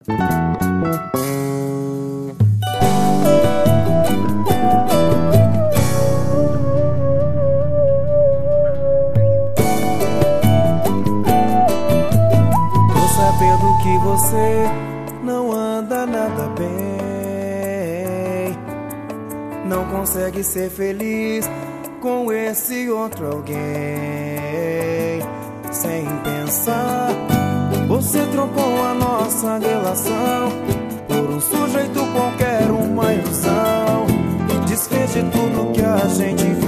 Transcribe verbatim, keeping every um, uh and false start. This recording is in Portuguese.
Tô sabendo que você não anda nada bem, não consegue ser feliz com esse outro alguém. Sem pensar, você trocou a nossa relação por um sujeito qualquer, uma ilusão. Desfez de tudo que a gente viu.